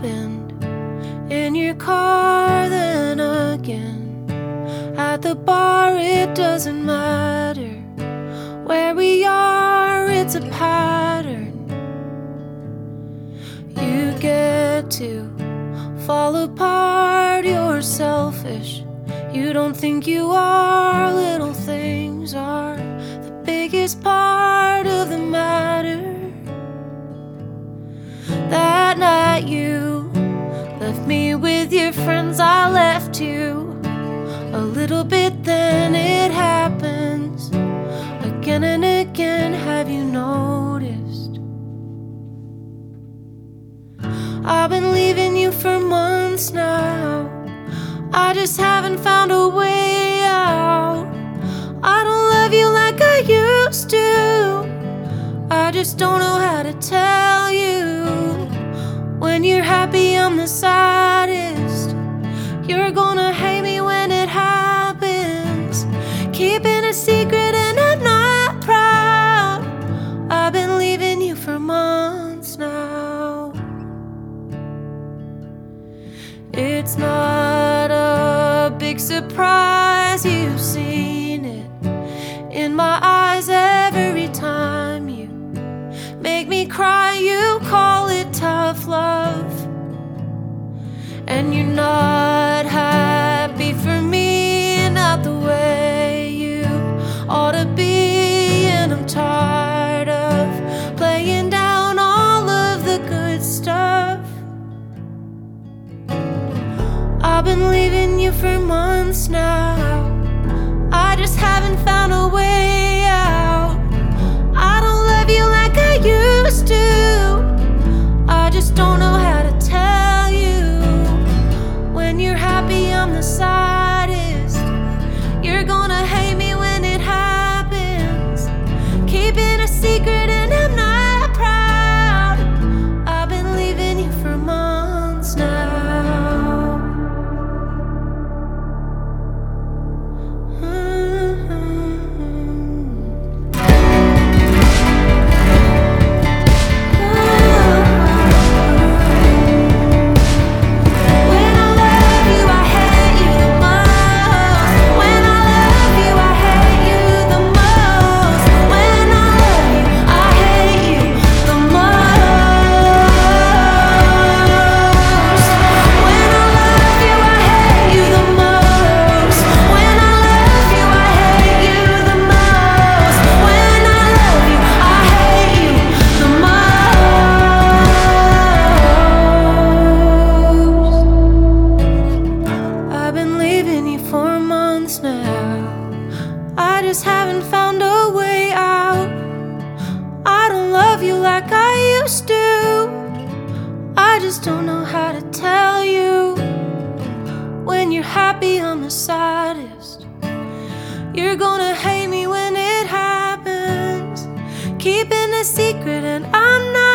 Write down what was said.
happened in your car, then again at the bar. It doesn't matter where we are, it's a pattern. You get to fall apart, you're selfish. You don't think you are. Little things are the biggest part of the matter. That night you left me with your friends, I left you a little bit, then it happens again and again. Have you noticed? I've been leaving you for months now. I just haven't found a way out. I don't love you like I used to. I just don't know how to tell you. When you're happy, I'm the saddest. You're gonna hate me when it happens. Keeping a secret and I'm not proud. I've been leaving you for months now. It's not a big surprise, you've seen it in my eyes every time you make me cry. You call it tough love, and you're not happy for me, not the way you ought to be. And I'm tired of playing down all of the good stuff. I've been leaving you for months now. I just haven't found a way out. I don't love you like I used to. I just don't know how to tell you. When you're happy, I'm the saddest. You're gonna hate me when it happens. Keeping a secret and I'm not proud. I've been leaving you for months now. I just haven't found a way out. I don't love you like I used to. I just don't know how to tell you. When you're happy, I'm the saddest. You're gonna hate me when it happens. Keeping a secret and I'm not